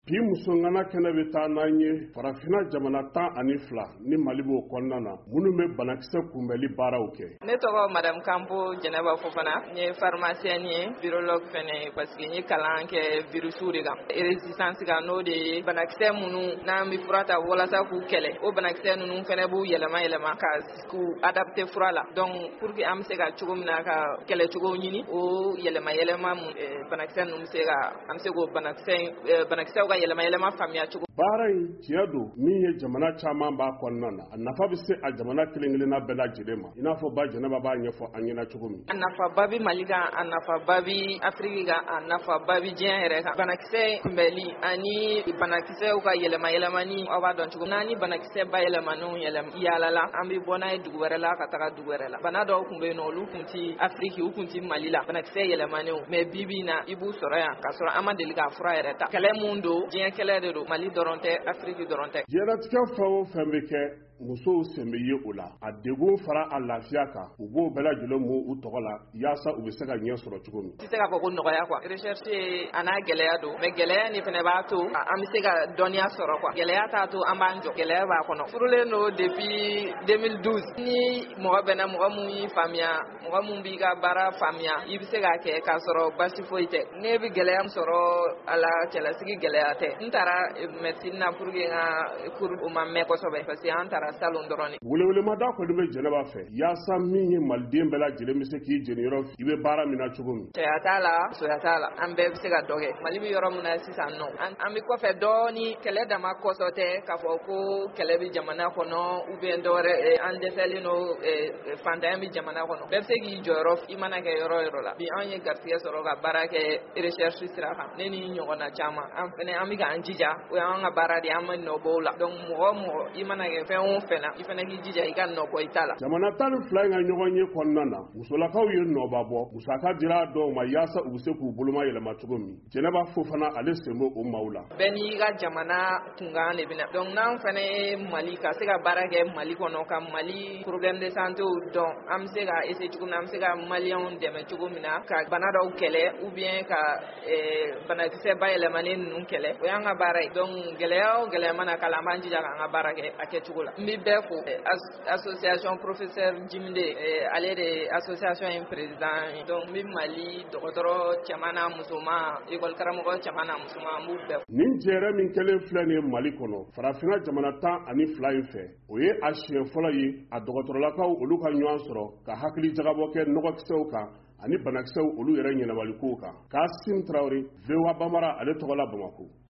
bi musongana kɛnɛ bɛ taa n'an ye farafina jamana 12 ni Mali b'o kɔnɔna na minnu bɛ banakisɛ kunbɛli baaraw kɛ. Ne tɔgɔ Madame Kampo Jɛnɛba Fofana, n ye pharmacienne ye, virologue fɛnɛ parce que n ye kalan kɛ virusu de kan. Résistance kan n'o de ye banakisɛ minnu n'an bɛ fura ta walasa k'u kɛlɛ. O banakisɛ ninnu fɛnɛ b'u yɛlɛma ka k'u adapter fura la. Donc pour que an bɛ se ka cogo min na ka kɛlɛcogo ɲini o yɛlɛma banakisɛ ninnu bɛ se ka an bɛ se k'o banakisɛw ka yɛlɛma faamuya cogo. Baara in tiɲɛ don min ye jamana caman b'a kɔnɔna na a nafa bɛ se a jamana kelen-kelenna bɛɛ lajɛlen ma i n'a fɔ ba Jɛnɛba b'a ɲɛfɔ an ɲɛna cogo min. A nafaba bɛ Mali kan, a nafaba bɛ Afiriki kan, a nafaba bɛ diɲɛ yɛrɛ kan. Banakisɛ kunbɛli ani banakisɛw ka yɛlɛmani aw b'a dɔn cogo min na ni banakisɛ bayɛlɛmaniw yaalala an bɛ bɔ n'a ye dugu wɛrɛ la ka taga dugu wɛrɛ la. Bana dɔw tun bɛ yen nɔ olu tun tɛ Afiriki u tun tɛ Mali la banakisɛ yɛlɛmaniw mais bi bi in na i b'u sɔrɔ yan k'a sɔrɔ an ma deli k'a fura yɛrɛ ta. Kɛlɛ mun don diɲɛ kɛlɛ de don Mali dɔrɔn tɛ Afiriki dɔrɔn tɛ. Diɲɛlatigɛ fɛn o fɛn bɛ kɛ musow sen bɛ ye o la a degun fara a lafiya kan u b'o bɛɛ lajɛlen mu u tɔgɔ la yaasa u bɛ se ka ɲɛ sɔrɔ cogo min. Tɛ se k'a fɔ ko nɔgɔya quoi recherche a n'a gɛlɛya don mais gɛlɛya nin fɛnɛ b'a to an bɛ se ka dɔnniya sɔrɔ quoi gɛlɛya t'a to an b'an jɔ gɛlɛya b'a kɔnɔ furulen don depuis 2012 ni mɔgɔ bɛnna mɔgɔ mun y'i faamuya mɔgɔ mun b'i ka baara faamuya i bɛ se k'a kɛ k'a sɔrɔ basi foyi tɛ ne bɛ gɛlɛya sɔrɔ a la cɛlasigi gɛlɛya tɛ n taara médecine na pour que n ka cours o ma mɛn kosɛbɛ parce que an taara salon dɔrɔn de. Welewelemada kɔni bɛ Jɛnɛba fɛ yaasa min ye maliden bɛɛ lajɛlen bɛ se k'i jeniyɔrɔ i bɛ baara min na cogo min. Cɛya t'a la musoya t'a la an bɛɛ bɛ se ka dɔ kɛ Mali bɛ yɔrɔ min na sisan nɔ an bɛ kɔfɛ dɔɔni kɛlɛ dama kɔsɔ tɛ k'a fɔ ko kɛlɛ bɛ jamana kɔnɔ ou bien dɔwɛrɛ an dɛsɛlen don fantanya bɛ jamana kɔnɔ bɛɛ bɛ se k'i jɔyɔrɔ i mana kɛ yɔrɔ o yɔrɔ la bi an ye garisɛgɛ sɔrɔ ka baara kɛ recherche sira kan ne ni ɲɔgɔnna caman an bɛ k'an jija o y'an ka baara de an ma nɔ bɔ o la donc mɔgɔ i mana kɛ fɛn o fɛn na i fana k'i jija i ka nɔ bɔ i ta la. Jamana 12 in ka ɲɔgɔn ye kɔnɔna na musolakaw ye nɔba bɔ musaka dira dɔw ma yaasa u bɛ se k'u boloma yɛlɛma cogo min Jɛnɛba Fofana ale sen b'o o maaw la. Bɛɛ n'i ka jamana kunkan de bɛna donc n'an fana ye Mali ka se ka baara kɛ Mali kɔnɔ ka Mali problème de santé dɔn an bɛ se ka essayer cogo min na an bɛ se ka maliyɛnw dɛmɛ cogo min na ka bana dɔw kɛlɛ ou bien ka banakisɛ bayɛlɛmani ninnu kɛlɛ o y'an ka baara ye donc gɛlɛya o gɛlɛya mana k'a la an b'an jija k'an ka baara kɛ a kɛcogo la. N bɛ bɛɛ fo association professeur Jimde ale de association in président donc n bɛ Mali dɔgɔtɔrɔ cɛman n'a musoman école karamɔgɔ cɛman n'a musoman n b'u bɛɛ fo. Nin jɛrɛ min kɛlen filɛ nin ye Mali kɔnɔ farafina jamana 12 in fɛ o ye a siɲɛ fɔlɔ ye a dɔgɔtɔrɔlakaw olu ka ɲɔgɔn sɔrɔ ka hakili jagabɔ kɛ nɔgɔkisɛw kan ani banakisɛw olu yɛrɛ ɲɛnabali kow kan. Kasim Traoré VOA Bambara ale tɔgɔ la Bamako.